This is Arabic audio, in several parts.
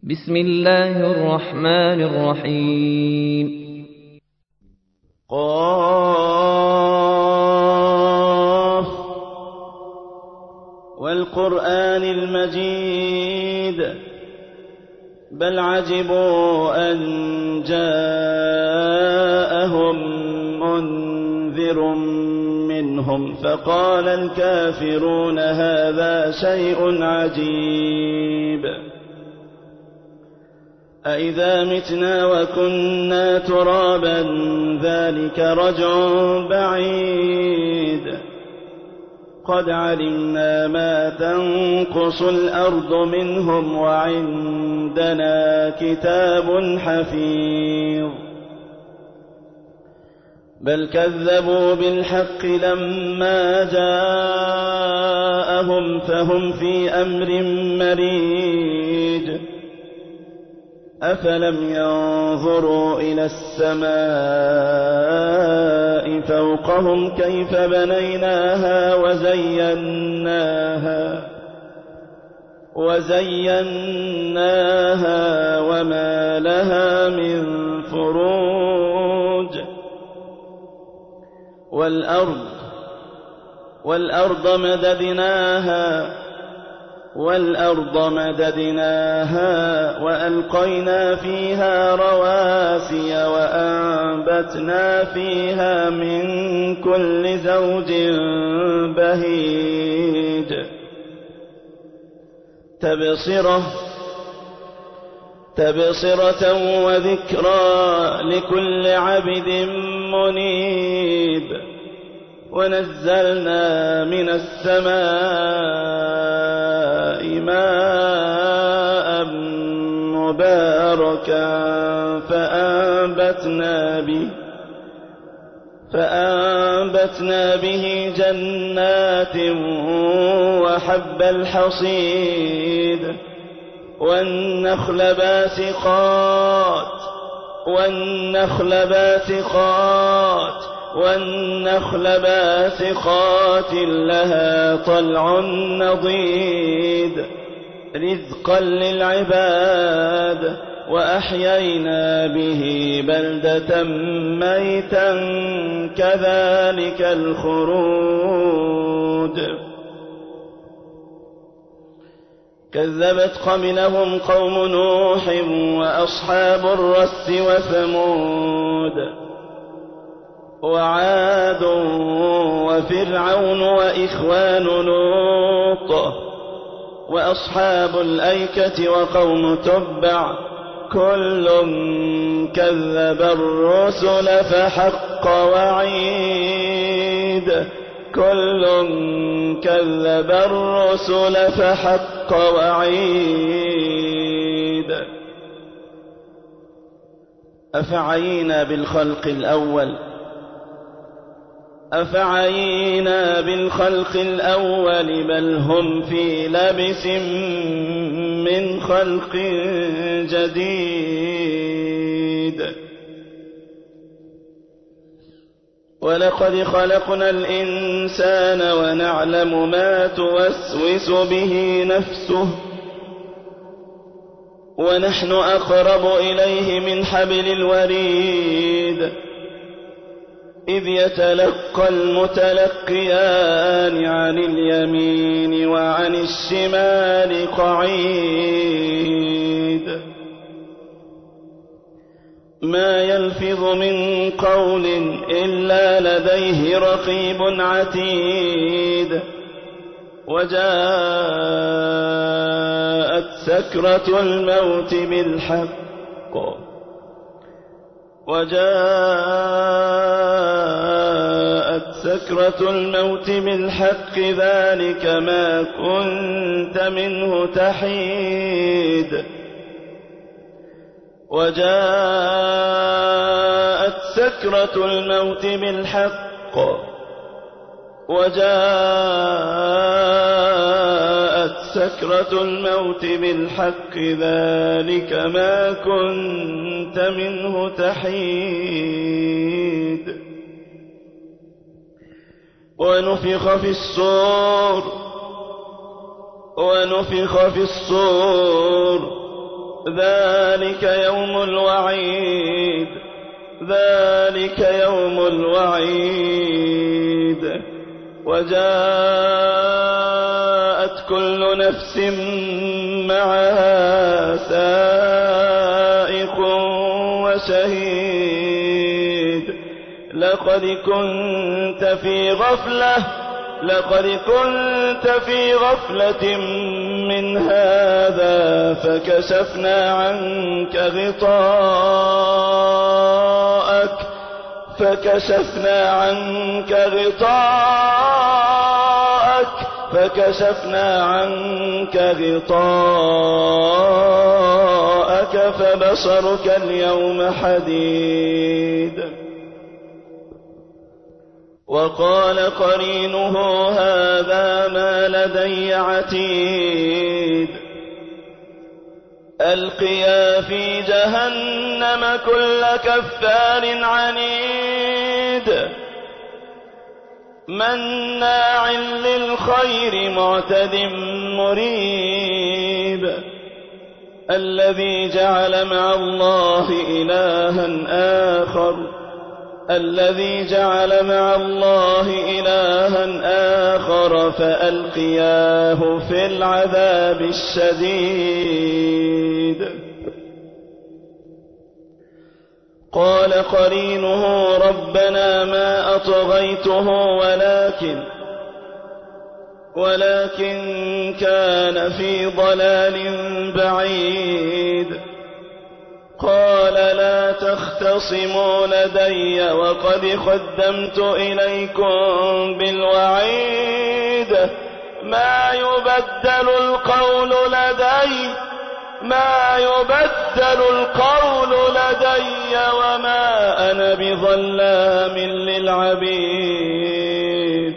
بسم الله الرحمن الرحيم. قاف والقرآن المجيد بل عجبوا أن جاءهم منذر منهم فقال الكافرون هذا شيء عجيب أإذا متنا وكنا ترابا ذلك رجع بعيد قد علمنا ما تنقص الأرض منهم وعندنا كتاب حفيظ بل كذبوا بالحق لما جاءهم فهم في أمر مريج أفلم ينظروا إلى السماء فوقهم كيف بنيناها وزيناها وما لها من فروج والأرض مددناها وألقينا فيها رواسي وأنبتنا فيها من كل زوج بهيج تبصرة وذكرى لكل عبد منيب ونزلنا من السماء ماء مباركا فأنبتنا به جنات وحب الحصيد والنخل باسقات لها طلع نضيد رزقا للعباد وأحيينا به بلدة ميتا كذلك الخروج كذبت قبلهم قوم نوح وأصحاب الرس وثمود وعاد وفرعون وإخوان لوط وأصحاب الأيكة وقوم تبع كل كذب الرسل فحق وعيد أفعينا بالخلق الأول بل هم في لبس من خلق جديد ولقد خلقنا الإنسان ونعلم ما توسوس به نفسه ونحن أقرب إليه من حبل الوريد إذ يتلقى المتلقيان عن اليمين وعن الشمال قعيد ما يلفظ من قول إلا لديه رقيب عتيد وجاءت سكرة الموت بالحق ذلك ما كنت منه تحيد وجاءت سكرة الموت بالحق ذلك ما كنت منه تحيد ونفخ في الصور ذلك يوم الوعيد، ذلك يوم الوعيد. وجاءت كل نفس معها سائق وشهيد. لقد كنت في غفلة من هذا فكشفنا عنك غطاءك فبصرك اليوم حديد. وقال قرينه هذا ما لدي عتيد. ألقيا في جهنم كل كفار عنيد مناع للخير معتد مريب. الذي جعل مع الله إلها آخر فألقياه في العذاب الشديد. قال قرينه ربنا ما أطغيته ولكن كان في ضلال بعيد. قال لا تختصموا لدي وقد قدمت إليكم بالوعيد. ما يبدل القول لدي وما أنا بظلام للعبيد.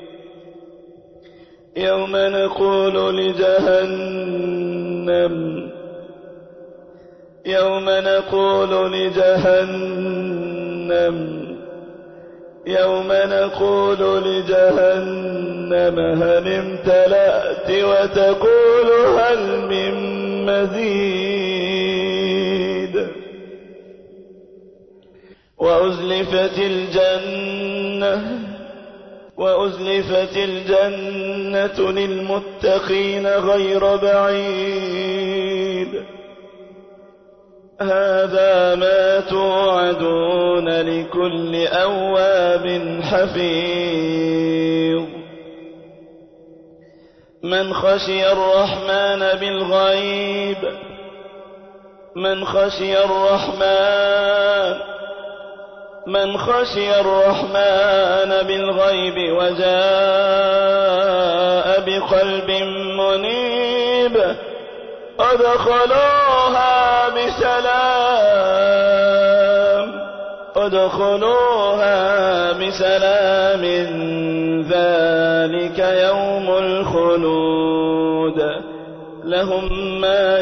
يوم نقول لجهنم هل امتلأت وتقول هل من مزيد. وأزلفت الجنة للمتقين غير بعيد. هذا ما توعدون لكل أواب حفيظ. من خشي الرحمن بالغيب وجاء بقلب منيب ادخلوها بسلام ذلك يوم الخلود. لهم ما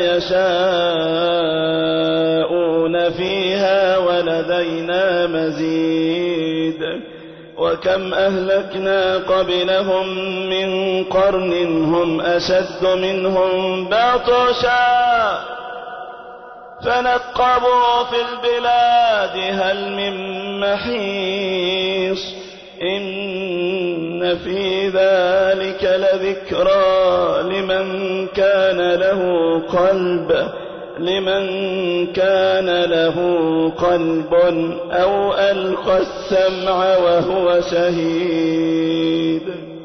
يشاءون فيها ولدينا مزيد. وكم أهلكنا قبلهم من قرن هم أشد منهم بطشا فنقبوا في البلاد هل من محيص. إن في ذلك لذكرى لمن كان له قلب أو ألقى السمع وهو شهيد.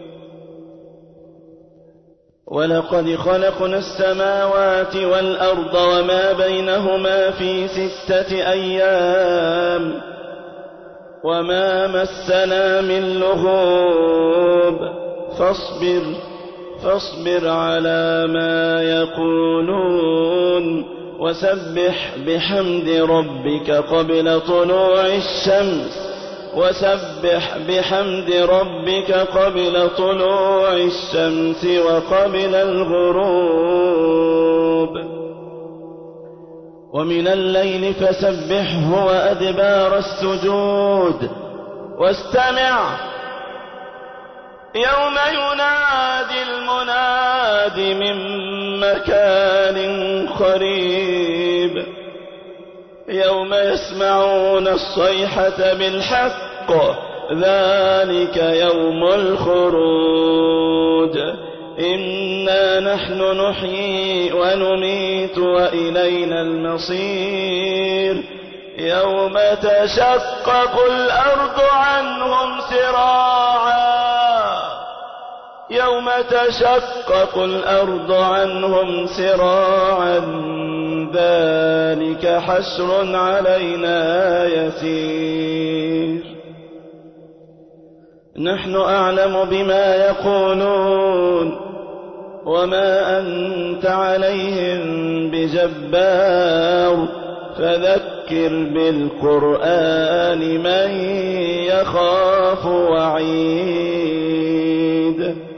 ولقد خلقنا السماوات والأرض وما بينهما في 6 أيام وما مسنا من لغوب. فاصبر على ما يقولون وسبح بحمد ربك قبل طلوع الشمس وقبل الغروب. ومن الليل فسبحه وأدبار السجود. واستمع يوم ينادي المناد من مكان قريب يوم يسمعون الصيحة بالحق ذلك يوم الخروج إنا نحن نحيي ونميت وإلينا المصير يوم تشقق الأرض عنهم سراعا ذلك حشر علينا يسير نحن أعلم بما يقولون وما أنت عليهم بجبار فذكر بالقرآن من يخاف وعيد